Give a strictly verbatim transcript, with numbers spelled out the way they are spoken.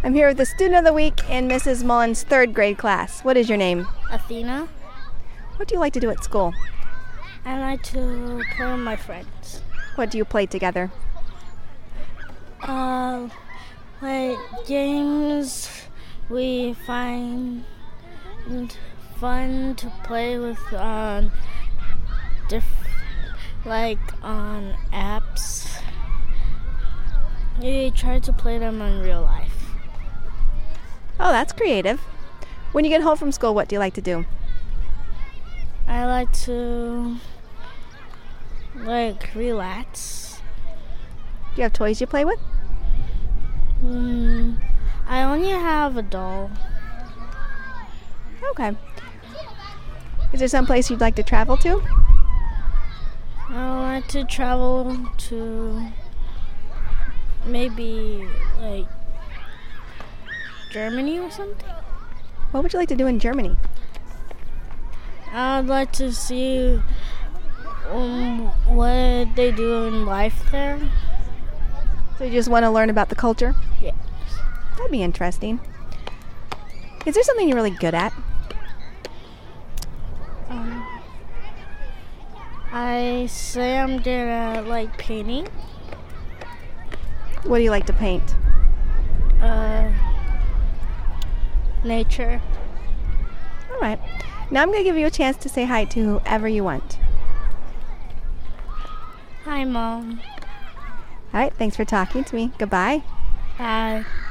I'm here with the Student of the Week in Missus Mullen's third grade class. What is your name? Athena. What do you like to do at school? I like to play with my friends. What do you play together? Uh, like games we find fun to play with on diff- like on apps. We try to play them in real life. Oh, that's creative. When you get home from school, what do you like to do? I like to like relax. Do you have toys you play with? Mm, I only have a doll. Okay. Is there some place you'd like to travel to? I like to travel to maybe like Germany or something. What would you like to do in Germany? I'd like to see um, what they do in life there. So you just want to learn about the culture? Yeah. That'd be interesting. Is there something you're really good at? Um, I say I'm good at like painting. What do you like to paint? Uh, nature. All right. Now I'm going to give you a chance to say hi to whoever you want. Hi, Mom. All right. Thanks for talking to me. Goodbye. Bye.